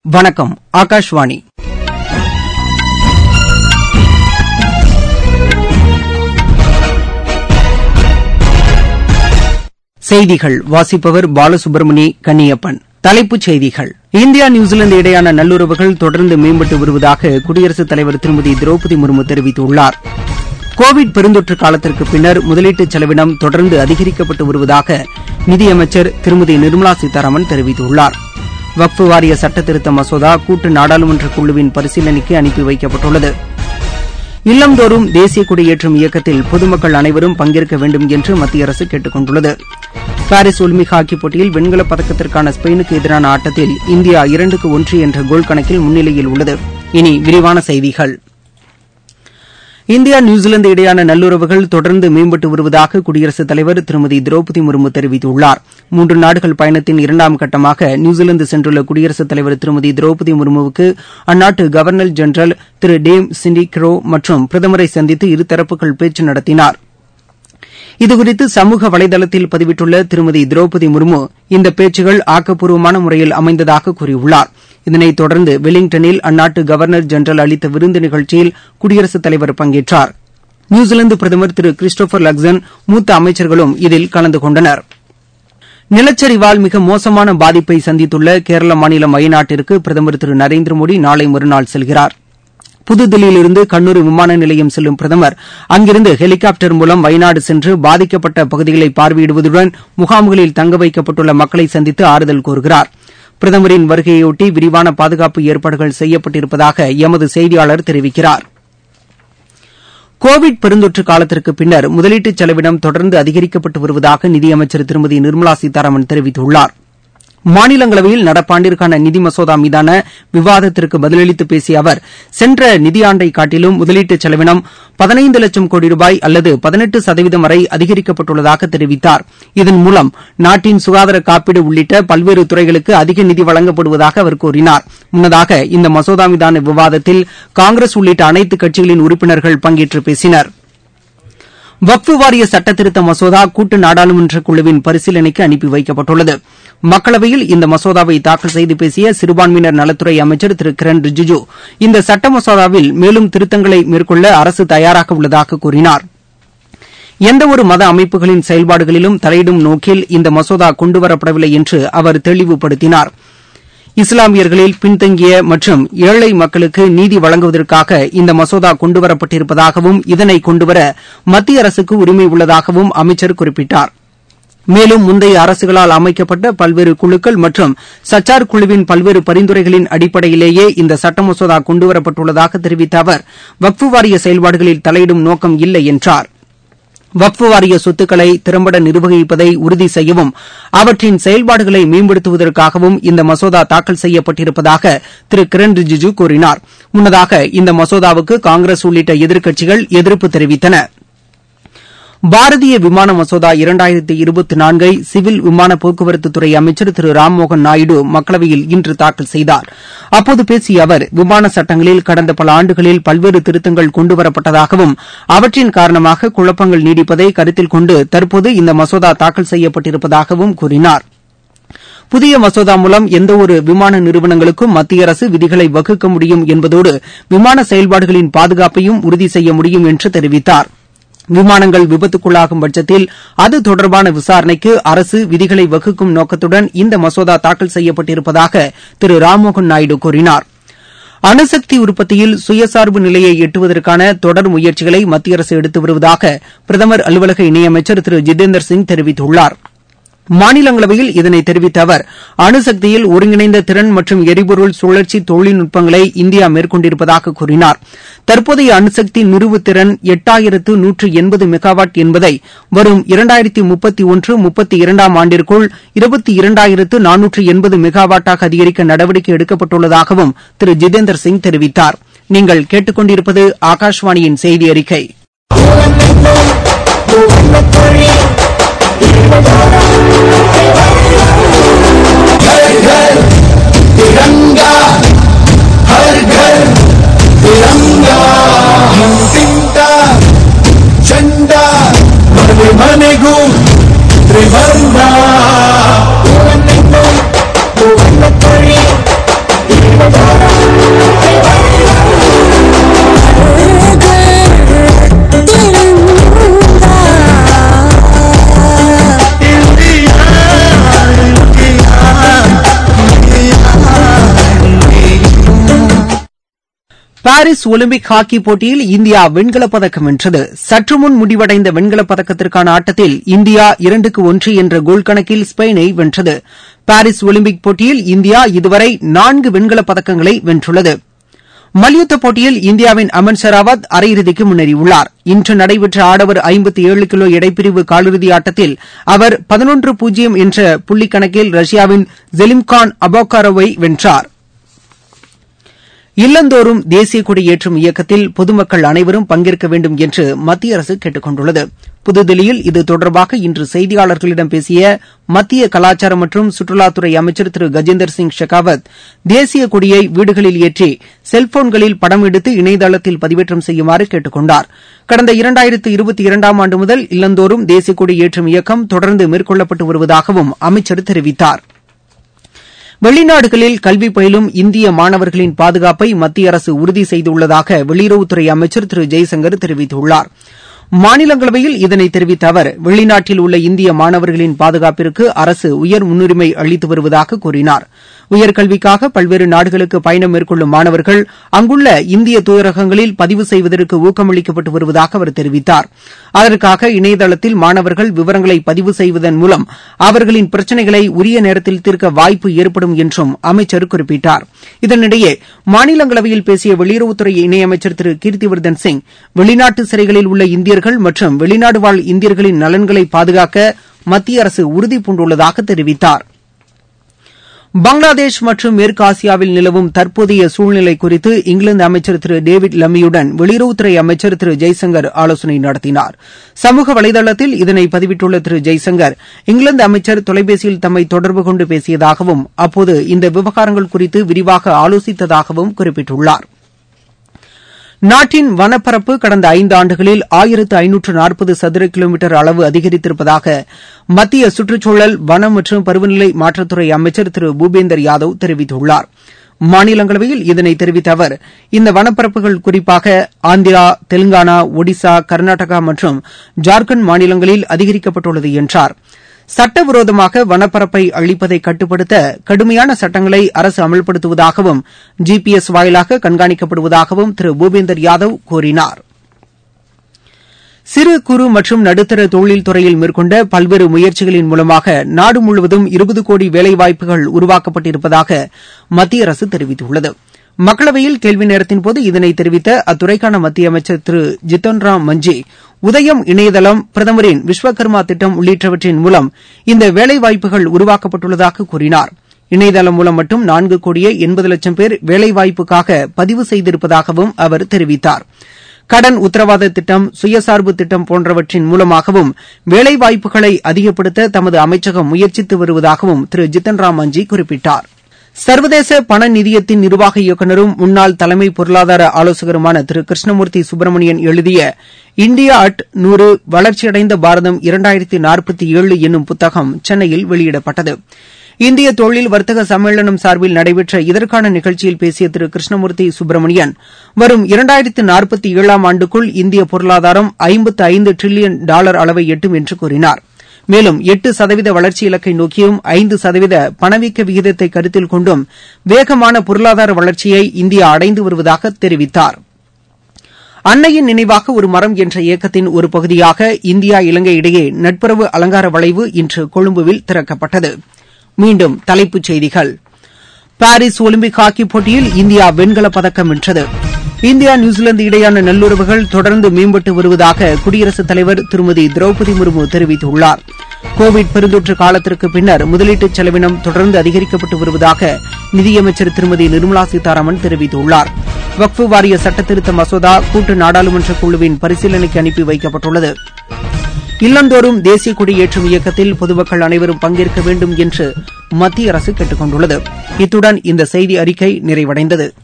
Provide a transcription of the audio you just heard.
வணக்கம். ஆகாஷ்வாணி. செய்திகள் வாசிப்பவர் பாலசுப்ரமணி கன்னியப்பன். தலைப்புச் செய்திகள். இந்தியா நியூசிலாந்து இடையேயான நல்லுறவுகள் தொடர்ந்து மேம்பட்டு வருவதாக குடியரசுத் தலைவர் திருமதி திரௌபதி முர்மு தெரிவித்துள்ளார். கோவிட் பெருந்தொற்று காலத்திற்கு பின்னர் முதலீட்டு செலவினம் தொடர்ந்து அதிகரிக்கப்பட்டு வருவதாக நிதியமைச்சர் திருமதி நிர்மலா சீதாராமன் தெரிவித்துள்ளார். வக்ஃபு வாரிய சட்டத்திருத்த மசோதா கூட்டு நாடாளுமன்ற குழுவின் பரிசீலனைக்கு அனுப்பி வைக்கப்பட்டுள்ளது. இல்லந்தோறும் தேசிய கொடியேற்றும் இயக்கத்தில் பொதுமக்கள் அனைவரும் பங்கேற்க வேண்டும் என்று மத்திய அரசு கேட்டுக் கொண்டுள்ளது. பாரிஸ் ஒலிம்பிக் ஹாக்கிப் போட்டியில் வெண்கலப் பதக்கத்திற்கான ஸ்பெயினுக்கு எதிரான ஆட்டத்தில் இந்தியா 2-1 என்ற கோல் கணக்கில் முன்னிலையில் உள்ளது. இனி விரிவான செய்திகள். இந்தியா நியூசிலாந்து இடையேயான நல்லுறவுகள் தொடர்ந்து மேம்பட்டு வருவதாக குடியரசுத் தலைவர் திருமதி திரௌபதி முர்மு தெரிவித்துள்ளார். 3 நாடுகள் பயணத்தின் 2ஆம் கட்டமாக நியூசிலாந்து சென்றுள்ள குடியரசுத் தலைவர் திருமதி திரௌபதி முர்முவுக்கு அந்நாட்டு கவர்னர் ஜெனரல் திரு டேம் சிண்டி கிரோ மற்றும் பிரதமரை சந்தித்து இருதரப்புகள் பேச்சு நடத்தினார். இதுகுறித்து சமூக வலைதளத்தில் பதிவிட்டுள்ள திருமதி திரௌபதி முர்மு இந்த பேச்சுகள் ஆக்கப்பூர்வமான முறையில் அமைந்ததாக கூறியுள்ளார். இதனைத் தொடர்ந்து வெலிங்டனில் அந்நாட்டு கவர்னர் ஜெனரல் அளித்த விருந்து நிகழ்ச்சியில் குடியரசுத் தலைவர் பங்கேற்றார். நியூசிலாந்து பிரதமர் திரு கிறிஸ்டோபர் லக்சன் மூத்த அமைச்சர்களும் இதில் கலந்து கொண்டனர். நிலச்சரிவால் மிக மோசமான பாதிப்பை சந்தித்துள்ள கேரள மாநிலம் வயநாட்டிற்கு பிரதமர் திரு நரேந்திர மோடி நாளை மறுநாள் செல்கிறார். புதுதில்லியிலிருந்து கண்ணூர் விமான நிலையம் செல்லும் பிரதமர் அங்கிருந்து ஹெலிகாப்டர் மூலம் வயநாடு சென்று பாதிக்கப்பட்ட பகுதிகளை பார்வையிடுவதுடன் முகாம்களில் தங்க வைக்கப்பட்டுள்ள மக்களை சந்தித்து ஆறுதல் கூறுகிறார். பிரதமரின் வருகையொட்டி விரிவான பாதுகாப்பு ஏற்பாடுகள் செய்யப்பட்டிருப்பதாக எமது செய்தியாளர் தெரிவிக்கிறார். கோவிட் பெருந்தொற்று காலத்திற்கு பின்னர் முதலீட்டு செலவினம் தொடர்ந்து அதிகரிக்கப்பட்டு வருவதாக நிதியமைச்சர் திருமதி நிர்மலா சீதாராமன் தெரிவித்துள்ளார். மாநிலங்களவையில் நடப்பாண்டிற்கான நிதி மசோதா மீதான விவாதத்திற்கு பதிலளித்து பேசிய அவர் சென்ற நிதியாண்டை காட்டிலும் முதலீட்டு செலவினம் 15 லட்சம் கோடி ரூபாய் அல்லது 18% வரை அதிகரிக்கப்பட்டுள்ளதாக தெரிவித்தார். இதன் மூலம் நாட்டின் சுகாதார காப்பீடு உள்ளிட்ட பல்வேறு துறைகளுக்கு அதிக நிதி வழங்கப்படுவதாக அவர் கூறினார். முன்னதாக இந்த மசோதா மீதான விவாதத்தில் காங்கிரஸ் உள்ளிட்ட அனைத்து கட்சிகளின் உறுப்பினர்கள் பங்கேற்று பேசினர். வக்ஃபு வாரிய சட்டத்திருத்த மசோதா கூட்டு நாடாளுமன்ற குழுவின் பரிசீலனைக்கு அனுப்பி வைக்கப்பட்டுள்ளது. மக்களவையில் இந்த மசோதாவை தாக்கல் செய்து பேசிய சிறுபான்மையினர் நலத்துறை அமைச்சர் திரு கிரண் ரிஜிஜு இந்த சட்ட மசோதாவில் மேலும் திருத்தங்களை மேற்கொள்ள அரசு தயாராக உள்ளதாக கூறினார். எந்தவொரு மத அமைப்புகளின் செயல்பாடுகளிலும் தலையிடும் நோக்கில் இந்த மசோதா கொண்டுவரப்படவில்லை என்று அவர் தெளிவுபடுத்தினார். இஸ்லாமியர்களில் பின்தங்கிய மற்றும் ஏழை மக்களுக்கு நீதி வழங்குவதற்காக இந்த மசோதா கொண்டுவரப்பட்டிருப்பதாகவும் இதனை கொண்டுவர மத்திய அரசுக்கு உரிமை உள்ளதாகவும் அமைச்சர் குறிப்பிட்டார். மேலும் முந்தைய அரசுகளால் அமைக்கப்பட்ட பல்வேறு குழுக்கள் மற்றும் சச்சார் குழுவின் பல்வேறு பரிந்துரைகளின் அடிப்படையிலேயே இந்த சட்ட மசோதா கொண்டுவரப்பட்டுள்ளதாக தெரிவித்த அவர் வக்ஃபு வாரிய செயல்பாடுகளில் தலையிடும் நோக்கம் இல்லை என்றார். வக்ஃபு வாரிய சொத்துக்களை திறம்பட நிர்வகிப்பதை உறுதி செய்யவும் அவற்றின் செயல்பாடுகளை மேம்படுத்துவதற்காகவும் இந்த மசோதா தாக்கல் செய்யப்பட்டிருப்பதாக திரு கிரண் ரிஜிஜு கூறினார். முன்னதாக இந்த மசோதாவுக்கு காங்கிரஸ் உள்ளிட்ட எதிர்க்கட்சிகள் எதிர்ப்பு தெரிவித்தன. பாரதிய விமான மசோதா 2024 சிவில் விமான போக்குவரத்துத்துறை அமைச்சர் திரு ராம்மோகன் நாயுடு மக்களவையில் இன்று தாக்கல் செய்தார். அப்போது பேசிய அவர் விமான சட்டங்களில் கடந்த பல ஆண்டுகளில் பல்வேறு திருத்தங்கள் கொண்டுவரப்பட்டதாகவும் அவற்றின் காரணமாக குழப்பங்கள் நீடிப்பதை கருத்தில் கொண்டு தற்போது இந்த மசோதா தாக்கல் செய்யப்பட்டிருப்பதாகவும் கூறினார். புதிய மசோதா மூலம் எந்தவொரு விமான நிறுவனங்களுக்கும் மத்திய அரசு விதிகளை வகுக்க முடியும் என்பதோடு விமான செயல்பாடுகளின் பாதுகாப்பையும் உறுதி செய்ய முடியும் என்று தெரிவித்தார். விமானங்கள் விபத்துக்குள்ளாகும் பட்சத்தில் அது தொடர்பான விசாரணைக்கு அரசு விதிகளை வகுக்கும் நோக்கத்துடன் இந்த மசோதா தாக்கல் செய்யப்பட்டிருப்பதாக திரு ராம்மோகன் நாயுடு கூறினார். அணுசக்தி உற்பத்தியில் சுயசார்பு நிலையை எட்டுவதற்கான தொடர் முயற்சிகளை மத்திய அரசு எடுத்து வருவதாக பிரதமர் அலுவலக இணையமைச்சர் திரு ஜிதேந்தர் சிங் தெரிவித்துள்ளார். மாநிலங்களவையில் இதனை தெரிவித்த அவர் அணுசக்தியில் ஒருங்கிணைந்த திறன் மற்றும் எரிபொருள் சுழற்சி தொழில்நுட்பங்களை இந்தியா மேற்கொண்டிருப்பதாக கூறினார். தற்போதைய அணுசக்தி நிறுவு திறன் 8180 மெகாவாட் என்பதை வரும் 2031-32 ஆண்டிற்குள் 22,480 மெகாவாட்டாக அதிகரிக்க நடவடிக்கை எடுக்கப்பட்டுள்ளதாகவும் திரு ஜிதேந்தர் சிங் தெரிவித்தார். நீங்கள் கேட்டுக்கொண்டிருப்பது ஆகாஷ்வாணியின் செய்தி அறிக்கை. तिरंगा हर घर तिरंगा तिंटा झंडा मने मनेगू त्रिवर्णा பாரிஸ் ஒலிம்பிக் ஹாக்கி போட்டியில் இந்தியா வெண்கலப் பதக்கம் வென்றது. சற்று முன் முடிவடைந்த வெண்கலப் பதக்கத்திற்கான ஆட்டத்தில் இந்தியா 2-1 என்ற கோல் கணக்கில் ஸ்பெயினை வென்றது. பாரிஸ் ஒலிம்பிக் போட்டியில் இந்தியா இதுவரை 4 வெண்கலப் பதக்கங்களை வென்றுள்ளது. மல்யுத்த போட்டியில் இந்தியாவின் அமன் செராவத் அரையிறுதிக்கு முன்னேறியுள்ளார். இன்று நடைபெற்ற ஆடவர் 57 கிலோ எடைப்பிரிவு காலிறுதி ஆட்டத்தில் அவர் 11-0 என்ற புள்ளிக் கணக்கில் ரஷ்யாவின் ஜெலிம்கான் அபோகாரோவை வென்றார். இல்லந்தோறும் தேசிய கொடி ஏற்றும் இயக்கத்தில் பொதுமக்கள் அனைவரும் பங்கேற்க வேண்டும் என்று மத்திய அரசு கேட்டுக் கொண்டுள்ளது. புதுதில்லியில் இது தொடர்பாக இன்று செய்தியாளர்களிடம் பேசிய மத்திய கலாச்சாரம் மற்றும் சுற்றுலாத்துறை அமைச்சர் திரு கஜேந்திர சிங் ஷெகாவத், தேசிய கொடியை வீடுகளில் ஏற்றி செல்போன்களில் படம் எடுத்து இணையதளத்தில் பதிவேற்றம் செய்யுமாறு கேட்டுக் கொண்டார். கடந்த 2022ஆம் ஆண்டு முதல் இல்லந்தோறும் தேசிய கொடி ஏற்றும் இயக்கம் தொடர்ந்து மேற்கொள்ளப்பட்டு வருவதாகவும் அமைச்சர் தெரிவித்தார். வெளிநாடுகளில் கல்வி பயிலும் இந்திய மாணவர்களின் பாதுகாப்பை மத்திய அரசு உறுதி செய்துள்ளதாக வெளியுறவுத்துறை அமைச்சர் திரு ஜெய்சங்கர் தெரிவித்துள்ளார். மாநிலங்களவையில் இதனை தெரிவித்த அவர், வெளிநாட்டில் உள்ள இந்திய மாணவர்களின் பாதுகாப்பிற்கு அரசு உயர் முன்னுரிமை அளித்து வருவதாக கூறினார். உயர்கல்விக்காக பல்வேறு நாடுகளுக்கு பயணம் மேற்கொள்ளும் மாணவர்கள் அங்குள்ள இந்திய தூதரகங்களில் பதிவு செய்வதற்கு ஊக்கமளிக்கப்பட்டு வருவதாக அவர் தெரிவித்தார். அதற்காக இணையதளத்தில் மாணவர்கள் விவரங்களை பதிவு செய்வதன் மூலம் அவர்களின் பிரச்சினைகளை உரிய நேரத்தில் தீர்க்க வாய்ப்பு ஏற்படும் என்றும் அமைச்சர் குறிப்பிட்டார். இதனிடையே மாநிலங்களவையில் பேசிய வெளியுறவுத்துறை இணையமைச்சர் திரு கீர்த்திவர்தன் சிங், வெளிநாட்டு சிறைகளில் உள்ள இந்தியர்கள் மற்றும் வெளிநாடு வாழ் இந்தியர்களின் நலன்களை பாதுகாக்க மத்திய அரசு உறுதிபூண்டுள்ளதாக தெரிவித்தார். பங்களாதேஷ் மற்றும் மேற்கு ஆசியாவில் நிலவும் தற்போதைய சூழ்நிலை குறித்து இங்கிலாந்து அமைச்சர் திரு டேவிட் லம்மியுடன் வெளியுறவுத்துறை அமைச்சர் திரு ஜெய்சங்கர் ஆலோசனை நடத்தினார். சமூக வலைதளத்தில் இதனை பதிவிட்டுள்ள திரு ஜெய்சங்கர், இங்கிலாந்து அமைச்சர் தொலைபேசியில் தம்மை தொடர்பு கொண்டு பேசியதாகவும் அப்போது இந்த விவகாரங்கள் குறித்து விரிவாக ஆலோசித்ததாகவும் குறிப்பிட்டுள்ளார். நாட்டின் வனப்பரப்பு கடந்த 5 ஆண்டுகளில் 1540 சதுர கிலோமீட்டர் அளவு அதிகரித்திருப்பதாக மத்திய சுற்றுச்சூழல், வனம் மற்றும் பருவநிலை மாற்றத்துறை அமைச்சர் திரு பூபேந்தர் யாதவ் தெரிவித்துள்ளார். மாநிலங்களவையில் இதனை தெரிவித்த அவர், இந்த வனப்பரப்புகள் குறிப்பாக ஆந்திரா, தெலுங்கானா, ஒடிசா, கர்நாடகா மற்றும் ஜார்க்கண்ட் மாநிலங்களில் அதிகரிக்கப்பட்டுள்ளது என்றார். சட்டவிரோதமாக வனப்பரப்பை அழிப்பதை கட்டுப்படுத்த கடுமையான சட்டங்களை அரசு அமல்படுத்துவதாகவும் GPS வாயிலாக கண்காணிக்கப்படுவதாகவும் திரு பூபேந்தர் யாதவ் கூறினார். சிறு குறு மற்றும் நடுத்தர தொழில் துறையில் மேற்கொண்ட பல்வேறு முயற்சிகளின் மூலமாக நாடு முழுவதும் 20 கோடி வேலைவாய்ப்புகள் உருவாக்கப்பட்டிருப்பதாக மத்திய அரசு தெரிவித்துள்ளது. மக்களவையில் கேள்வி நேரத்தின்போது இதனை தெரிவித்த அத்துறைக்கான மத்திய அமைச்சர் திரு ஜித்தன் ராம் மஞ்சி, உதயம் இணையதளம், பிரதமரின் விஸ்வகர்மா திட்டம் உள்ளிட்டவற்றின் மூலம் இந்த வேலைவாய்ப்புகள் உருவாக்கப்பட்டுள்ளதாக கூறினார். இணையதளம் மூலம் மட்டும் 4 கோடியே 80 லட்சம் பேர் வேலைவாய்ப்புக்காக பதிவு செய்திருப்பதாகவும் அவர் தெரிவித்தார். கடன் உத்தரவாத திட்டம், சுயசார்பு திட்டம் போன்றவற்றின் மூலமாகவும் வேலைவாய்ப்புகளை அதிகப்படுத்த தமது அமைச்சகம் முயற்சித்து வருவதாகவும் திரு ஜித்தன் ராம் மஞ்சி குறிப்பிட்டார். சர்வதேச பண நிதியத்தின் நிர்வாக இயக்குநரும் முன்னாள் தலைமை பொருளாதார ஆலோசகருமான திரு கிருஷ்ணமூர்த்தி சுப்பிரமணியன் எழுதிய இந்தியா அட் 100 வளர்ச்சியடைந்த பாரதம் 2047 என்னும் புத்தகம் சென்னையில் வெளியிடப்பட்டது. இந்திய தொழில் வர்த்தக சம்மேளனம் சார்பில் நடைபெற்ற இதற்கான நிகழ்ச்சியில் பேசிய திரு கிருஷ்ணமூர்த்தி சுப்பிரமணியன், வரும் 2047ஆம் ஆண்டுக்குள் இந்திய பொருளாதாரம் $55 டிரில்லியன் அளவை எட்டும் என்று கூறினார். மேலும் 8% வளர்ச்சி இலக்கை நோக்கியும் 5% பணவீக்க விகிதத்தை கருத்தில் கொண்டும் வேகமான பொருளாதார வளர்ச்சியை இந்தியா அடைந்து வருவதாக தெரிவித்தார். அன்னையின் நினைவாக ஒரு மரம் என்ற இயக்கத்தின் ஒரு பகுதியாக இந்தியா இலங்கை இடையே நட்புறவு அலங்கார வளைவு இன்று கொழும்புவில் திறக்கப்பட்டது. மீண்டும் தலைப்புச் செய்திகள். பாரிஸ் ஒலிம்பிக் ஹாக்கி போட்டியில் இந்தியா வெண்கலப் பதக்கம் வென்றது. இந்தியா நியூசிலாந்து இடையேயான நல்லுறவுகள் தொடர்ந்து மேம்பட்டு வருவதாக குடியரசுத் தலைவர் திருமதி திரௌபதி முர்மு தெரிவித்துள்ளார். கோவிட் பெருந்தொற்று காலத்திற்கு பின்னர் முதலீட்டு செலவினம் தொடர்ந்து அதிகரிக்கப்பட்டு வருவதாக நிதியமைச்சர் திருமதி நிர்மலா சீதாராமன் தெரிவித்துள்ளார். வக்ஃபு வாரிய சட்டத்திருத்த மசோதா கூட்டு நாடாளுமன்ற குழுவின் பரிசீலனைக்கு அனுப்பி வைக்கப்பட்டுள்ளது. இல்லந்தோறும் தேசிய கொடி ஏற்றும் இயக்கத்தில் பொதுமக்கள் அனைவரும் பங்கேற்க வேண்டும் என்று மத்திய அரசு கேட்டுக் கொண்டுள்ளது. இத்துடன் இந்த செய்தி அறிக்கை நிறைவடைந்தது.